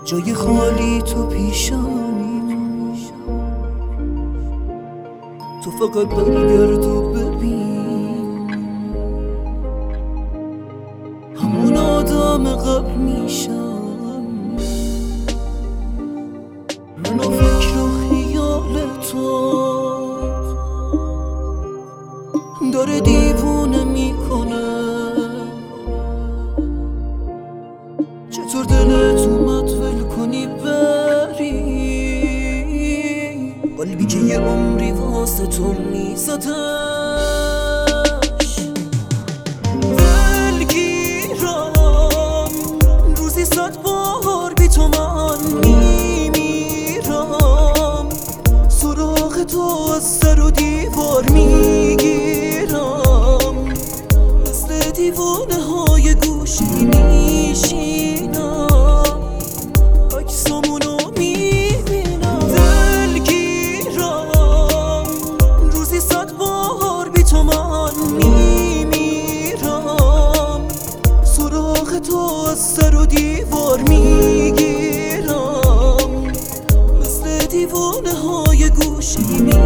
جای خالی تو پیشانی، تو فقط برگرد و ببین همون آدم قبل میشم. من و فکر و خیال تو داره دیوونه میکنه. چطور دلت اومد ول کنی بری قلبی که یه عمری واسه تو میزدش. دلگیرم روزی 100 بار بی تو من میمیرم، سراغ تو از سر و دیوار میگیرم، مثل دیوانه های گوشی میشینم، عکسامونو میبینم. دلگیرم روزی 100 بار بی تو من میمیرم، سراغ تو از سر و دیوار میگیرم، مثل دیوانه های گوشی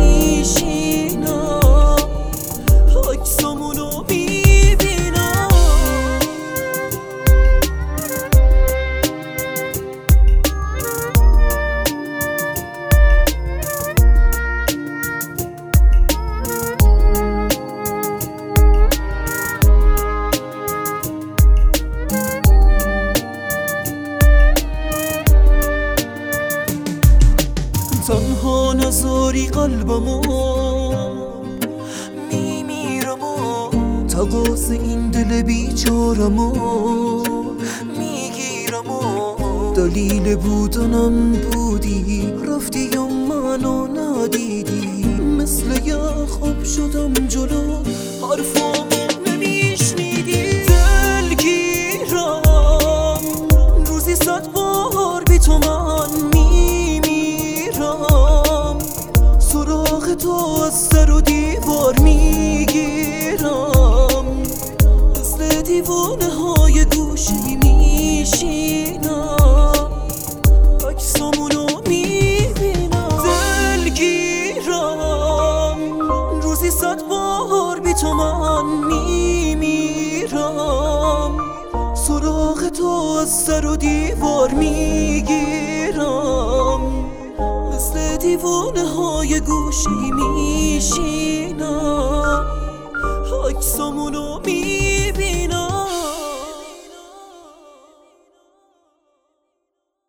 میشینم، عکسامونو میبینم. تنها نذاری قلبمو میمیرم و تقاس این دل بیچارمو میگیرم و دلیل بودنم بودی، رفتی و منو ندیدی، مثل یه خواب شدم جلو حرفامو نمیشنیدی. دلگیرم روزی 100 بار بی تو من سراغ تو از سر و دیوار میگیرم، مثل دیوانه های گوشی میشینم، عکسامونو میبینم. دلگیرم روزی 100 بار بی تو من میمیرم، سراغ تو از سر و دیوار میگیرم، مثل دیوانه های گوشی میشینم.